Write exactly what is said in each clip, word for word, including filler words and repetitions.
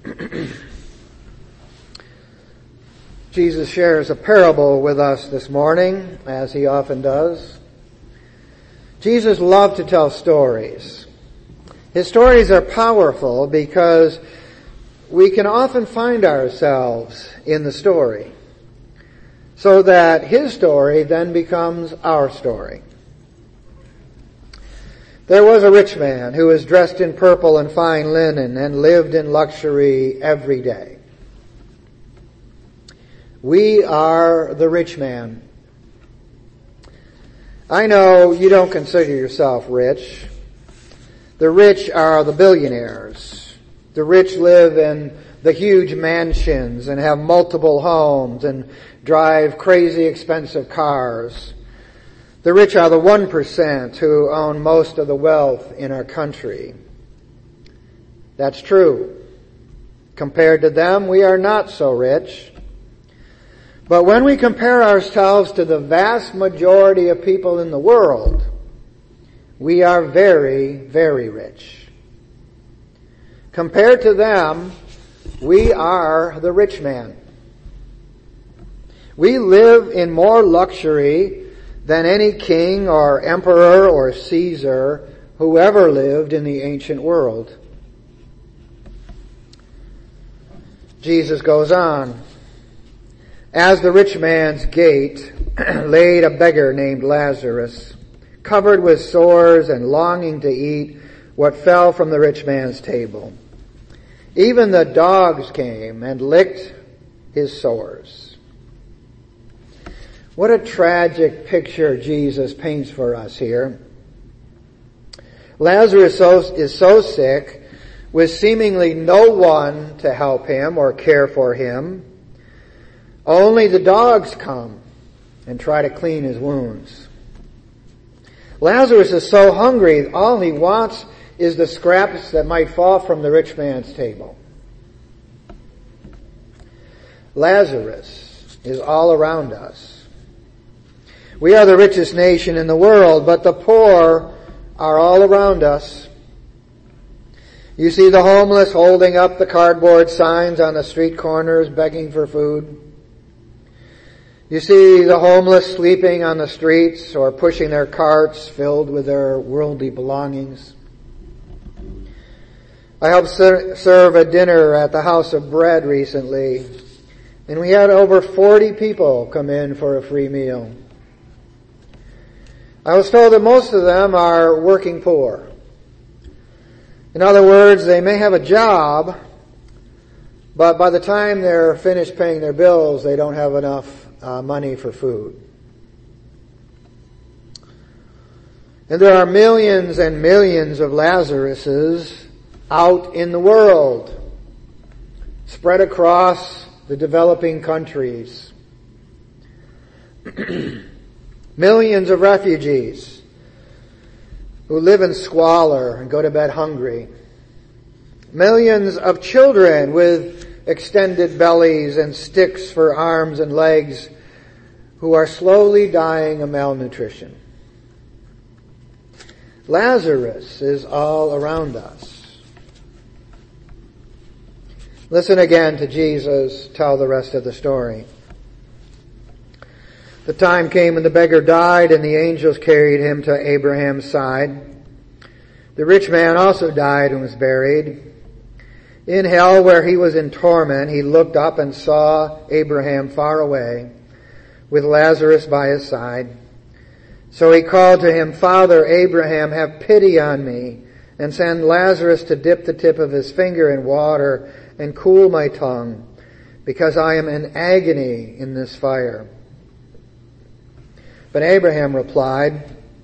Jesus shares a parable with us this morning, as he often does. Jesus loved to tell stories. His stories are powerful because we can often find ourselves in the story, so that his story then becomes our story. There was a rich man who was dressed in purple and fine linen and lived in luxury every day. We are the rich man. I know you don't consider yourself rich. The rich are the billionaires. The rich live in the huge mansions and have multiple homes and drive crazy expensive cars. The rich are the one percent who own most of the wealth in our country. That's true. Compared to them, we are not so rich. But when we compare ourselves to the vast majority of people in the world, we are very, very rich. Compared to them, we are the rich man. We live in more luxury than any king or emperor or Caesar who ever lived in the ancient world. Jesus goes on. As the rich man's gate laid a beggar named Lazarus, covered with sores and longing to eat what fell from the rich man's table. Even the dogs came and licked his sores. What a tragic picture Jesus paints for us here. Lazarus is so sick, with seemingly no one to help him or care for him. Only the dogs come and try to clean his wounds. Lazarus is so hungry, all he wants is the scraps that might fall from the rich man's table. Lazarus is all around us. We are the richest nation in the world, but the poor are all around us. You see the homeless holding up the cardboard signs on the street corners begging for food. You see the homeless sleeping on the streets or pushing their carts filled with their worldly belongings. I helped ser- serve a dinner at the House of Bread recently, and we had over forty people come in for a free meal. I was told that most of them are working poor. In other words, they may have a job, but by the time they're finished paying their bills, they don't have enough uh, money for food. And there are millions and millions of Lazaruses out in the world, spread across the developing countries. Millions of refugees who live in squalor and go to bed hungry. Millions of children with extended bellies and sticks for arms and legs who are slowly dying of malnutrition. Lazarus is all around us. Listen again to Jesus tell the rest of the story. The time came when the beggar died, and the angels carried him to Abraham's side. The rich man also died and was buried. In hell, where he was in torment, he looked up and saw Abraham far away, with Lazarus by his side. So he called to him, "Father Abraham, have pity on me, and send Lazarus to dip the tip of his finger in water and cool my tongue, because I am in agony in this fire." But Abraham replied,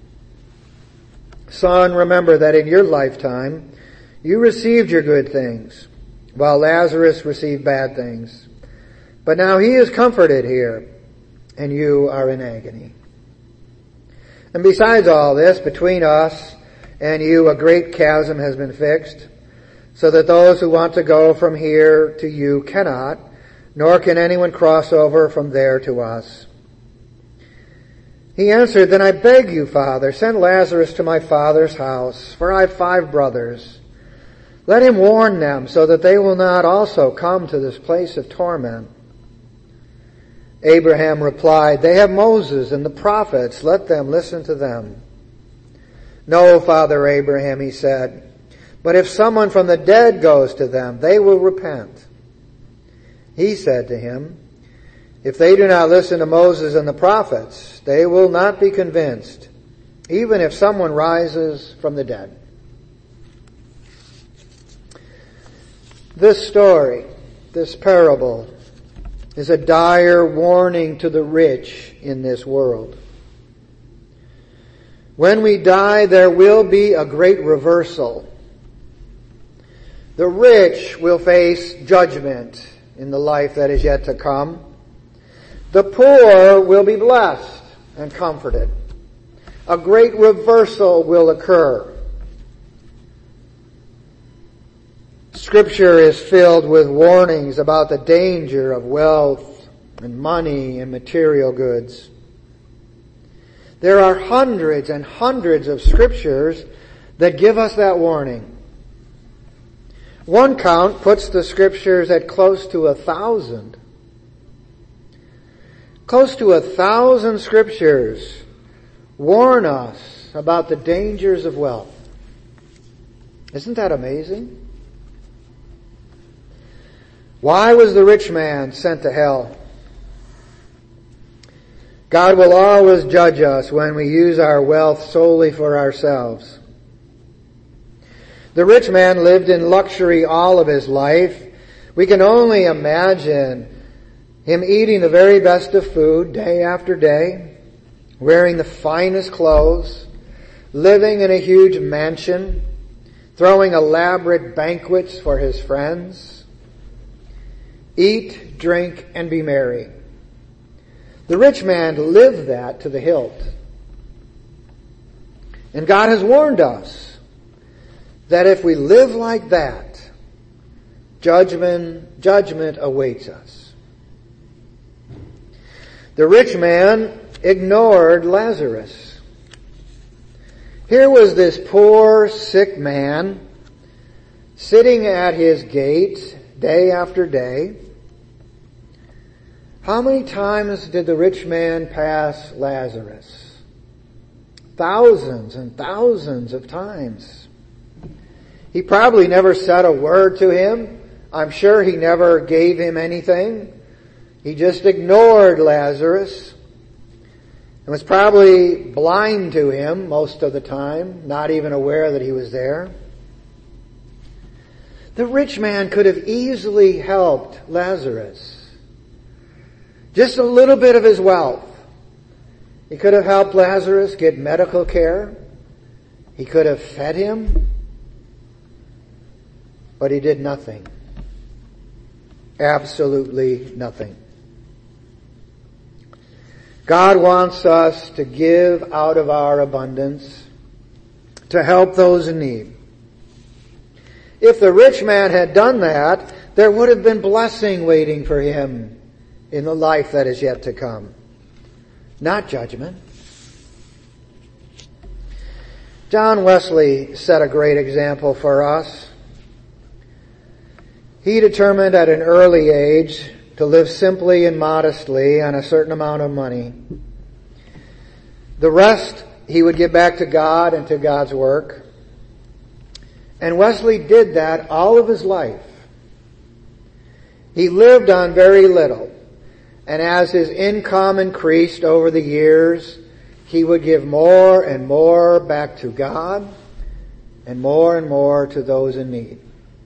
"Son, remember that in your lifetime you received your good things, while Lazarus received bad things. But now he is comforted here, and you are in agony. And besides all this, between us and you a great chasm has been fixed, so that those who want to go from here to you cannot, nor can anyone cross over from there to us." He answered, "Then I beg you, Father, send Lazarus to my father's house, for I have five brothers. Let him warn them so that they will not also come to this place of torment. Abraham replied, They have Moses and the prophets. Let them listen to them. No, Father Abraham, he said, but if someone from the dead goes to them, they will repent. He said to him, If they do not listen to Moses and the prophets, they will not be convinced, even if someone rises from the dead. This story, this parable, is a dire warning to the rich in this world. When we die, there will be a great reversal. The rich will face judgment in the life that is yet to come. The poor will be blessed and comforted. A great reversal will occur. Scripture is filled with warnings about the danger of wealth and money and material goods. There are hundreds and hundreds of scriptures that give us that warning. One count puts the scriptures at close to a thousand. Close to a thousand scriptures warn us about the dangers of wealth. Isn't that amazing? Why was the rich man sent to hell? God will always judge us when we use our wealth solely for ourselves. The rich man lived in luxury all of his life. We can only imagine him eating the very best of food day after day, wearing the finest clothes, living in a huge mansion, throwing elaborate banquets for his friends. Eat, drink, and be merry. The rich man lived that to the hilt. And God has warned us that if we live like that, judgment, judgment awaits us. The rich man ignored Lazarus. Here was this poor, sick man sitting at his gate day after day. How many times did the rich man pass Lazarus? Thousands and thousands of times. He probably never said a word to him. I'm sure he never gave him anything. He just ignored Lazarus and was probably blind to him most of the time, not even aware that he was there. The rich man could have easily helped Lazarus. Just a little bit of his wealth. He could have helped Lazarus get medical care. He could have fed him. But he did nothing. Absolutely nothing. God wants us to give out of our abundance to help those in need. If the rich man had done that, there would have been blessing waiting for him in the life that is yet to come. Not judgment. John Wesley set a great example for us. He determined at an early age to live simply and modestly on a certain amount of money. The rest he would give back to God and to God's work. And Wesley did that all of his life. He lived on very little. And as his income increased over the years, he would give more and more back to God and more and more to those in need.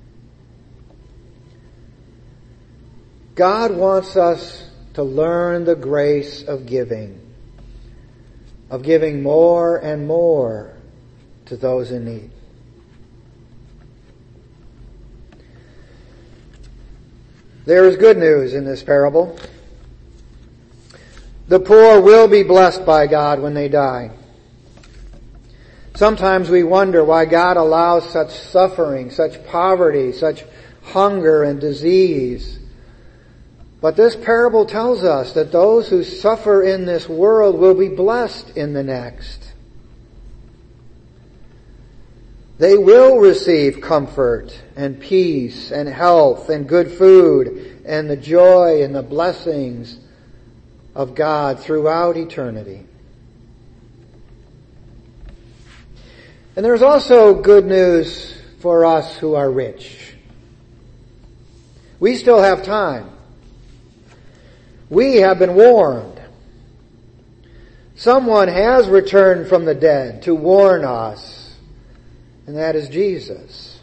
God wants us to learn the grace of giving, of giving more and more to those in need. There is good news in this parable. The poor will be blessed by God when they die. Sometimes we wonder why God allows such suffering, such poverty, such hunger and disease. But this parable tells us that those who suffer in this world will be blessed in the next. They will receive comfort and peace and health and good food and the joy and the blessings of God throughout eternity. And there's also good news for us who are rich. We still have time. We have been warned. Someone has returned from the dead to warn us, and that is Jesus.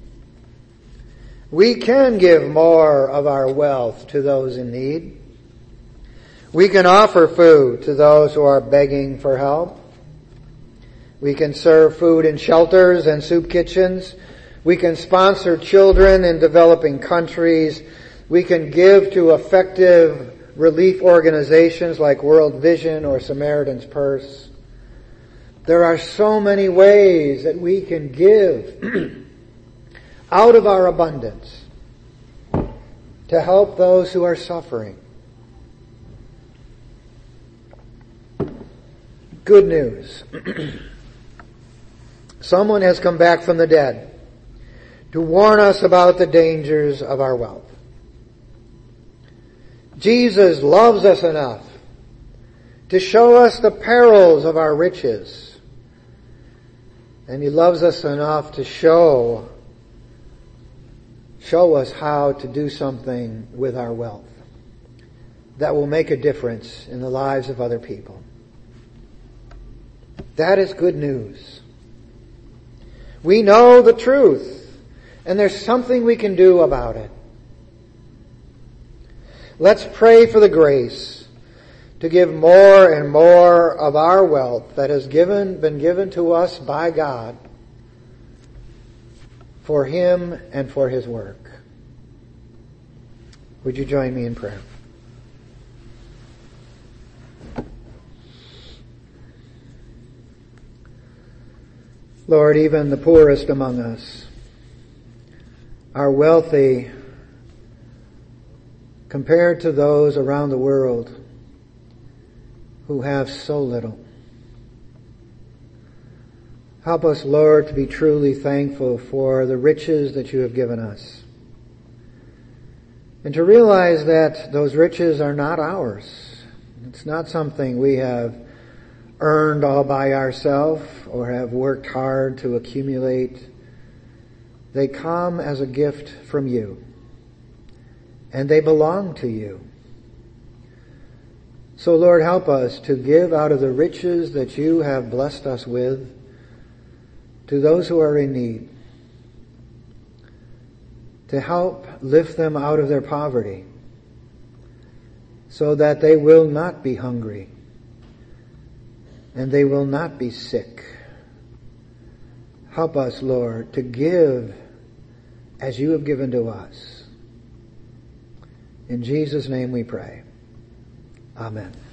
We can give more of our wealth to those in need. We can offer food to those who are begging for help. We can serve food in shelters and soup kitchens. We can sponsor children in developing countries. We can give to effective relief organizations like World Vision or Samaritan's Purse. There are so many ways that we can give out of our abundance to help those who are suffering. Good news. Someone has come back from the dead to warn us about the dangers of our wealth. Jesus loves us enough to show us the perils of our riches. And He loves us enough to show, show us how to do something with our wealth that will make a difference in the lives of other people. That is good news. We know the truth, and there's something we can do about it. Let's pray for the grace to give more and more of our wealth that has given, been given to us by God for Him and for His work. Would you join me in prayer? Lord, even the poorest among us are wealthy compared to those around the world who have so little. Help us, Lord, to be truly thankful for the riches that You have given us, and to realize that those riches are not ours. It's not something we have earned all by ourselves or have worked hard to accumulate. They come as a gift from You, and they belong to You. So, Lord, help us to give out of the riches that You have blessed us with to those who are in need, to help lift them out of their poverty so that they will not be hungry and they will not be sick. Help us, Lord, to give as You have given to us. In Jesus' name we pray. Amen.